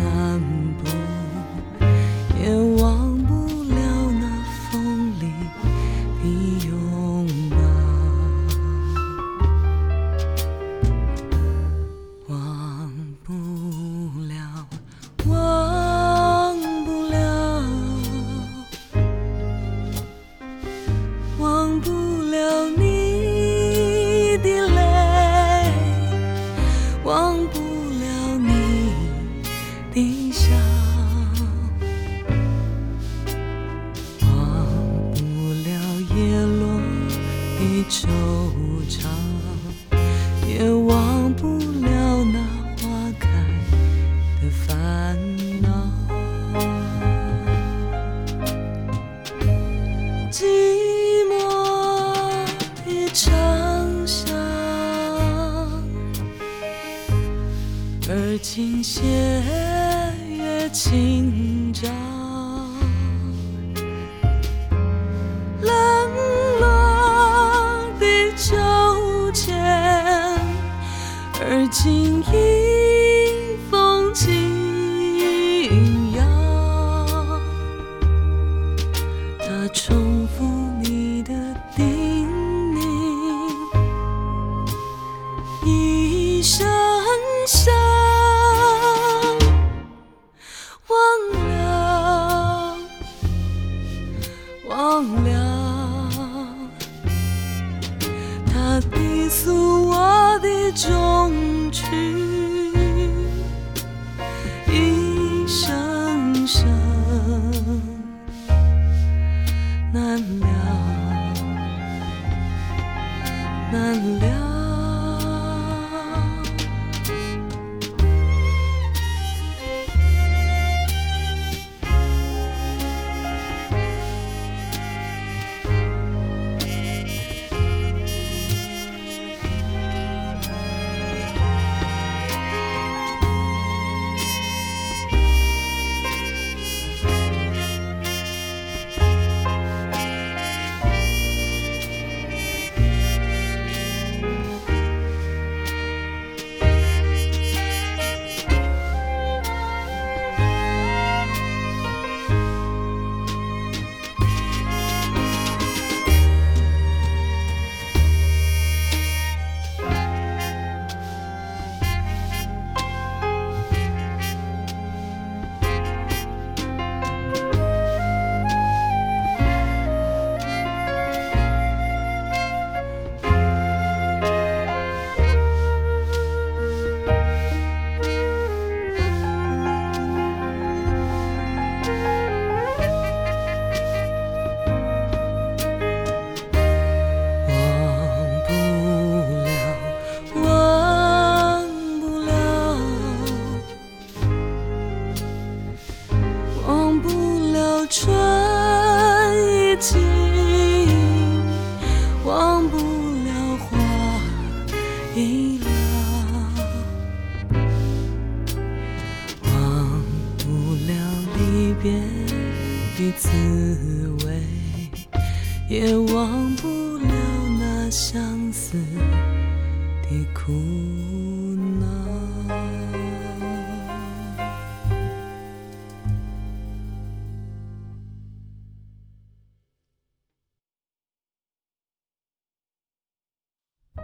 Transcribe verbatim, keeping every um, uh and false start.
散步，也忘不了那风里的拥抱，忘不了，忘不了，忘不了你的泪，忘不了你的笑，忘不了叶落的惆怅，也忘不了那花开的烦恼。寂寞的长巷，而今斜月清照，冷落的秋千，而今迎风轻摇，它重复你的叮咛，一声响，忘了，忘了，它低诉我的衷曲，一声声难了，难了。春已尽，忘不了花已老，忘不了离别的滋味，也忘不了那相思的苦。